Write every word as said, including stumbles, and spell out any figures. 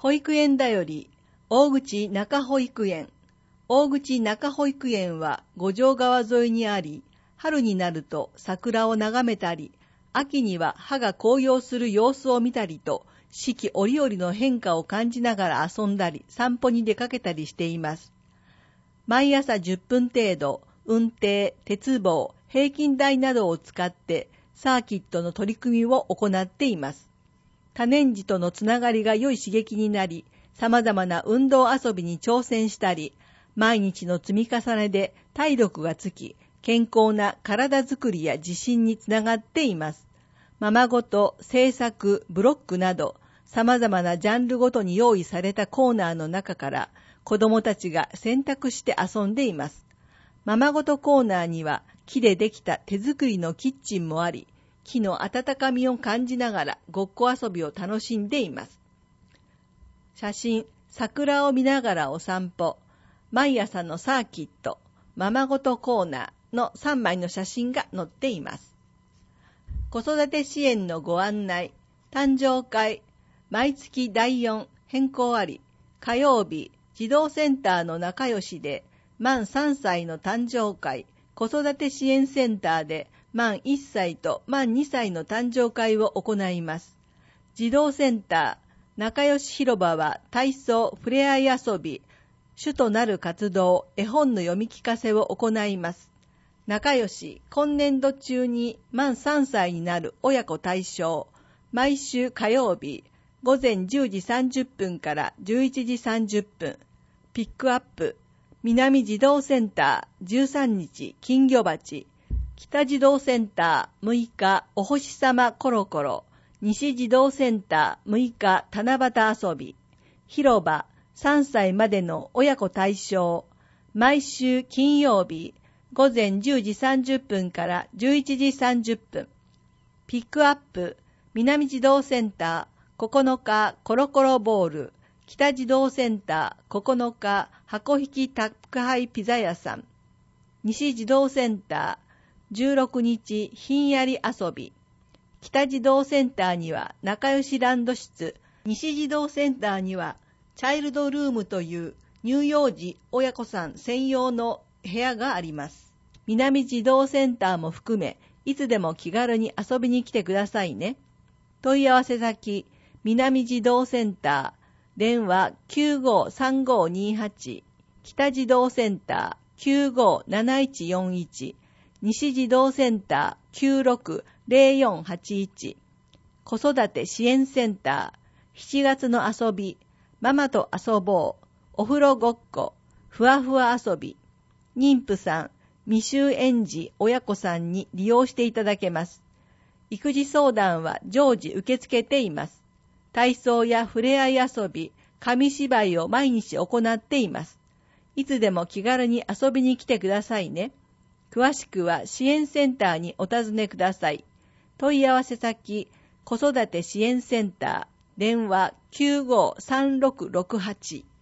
保育園だより、大口中保育園。大口中保育園は五条川沿いにあり、春になると桜を眺めたり、秋には葉が紅葉する様子を見たりと、四季折々の変化を感じながら遊んだり、散歩に出かけたりしています。毎朝じゅっぷん程度、運転、鉄棒、平均台などを使ってサーキットの取り組みを行っています。多年児とのつながりが良い刺激になり、様々な運動遊びに挑戦したり、毎日の積み重ねで体力がつき、健康な体づくりや自信につながっています。ままごと、制作、ブロックなど、様々なジャンルごとに用意されたコーナーの中から、子供たちが選択して遊んでいます。ままごとコーナーには、木でできた手作りのキッチンもあり、木の温かみを感じながらごっこ遊びを楽しんでいます。写真、桜を見ながらお散歩、毎朝のサーキット、ままごとコーナーのさんまいの写真が載っています。子育て支援のご案内、誕生会、毎月だいよん変更あり、火曜日、児童センターの仲良しで、満さんさいの誕生会、子育て支援センターで、満いっさいと満にさいの誕生会を行います。児童センター、仲良し広場は体操、ふれあい遊び、主となる活動、絵本の読み聞かせを行います。仲良し、今年度中に満さんさいになる親子対象、毎週火曜日、午前じゅうじさんじゅっぷんからじゅういちじさんじゅっぷん、ピックアップ、南児童センターじゅうさんにち金魚鉢、北児童センターむいかお星様コロコロ、西児童センターむいか七夕遊び、広場さんさいまでの親子対象、毎週金曜日午前じゅうじさんじゅっぷんからじゅういちじさんじゅっぷん、ピックアップ南児童センターここのかコロコロボール、北児童センターここのか箱引き宅配ピザ屋さん、西児童センターじゅうろくにちひんやり遊び、北児童センターには仲良しランド室、西児童センターにはチャイルドルームという乳幼児親子さん専用の部屋があります。南児童センターも含め、いつでも気軽に遊びに来てくださいね。問い合わせ先、南児童センター、電話 きゅうごさんごにはち、北児童センター きゅうごなないちよんいち、西児童センター きゅうろくぜろよんはちいち、子育て支援センター、しちがつの遊び、ママと遊ぼう、お風呂ごっこ、ふわふわ遊び、妊婦さん、未就園児親子さんに利用していただけます。育児相談は常時受け付けています。体操やふれあい遊び、紙芝居を毎日行っています。いつでも気軽に遊びに来てくださいね。詳しくは支援センターにお尋ねください。問い合わせ先、子育て支援センター、電話 きゅうごさんろくろくはち。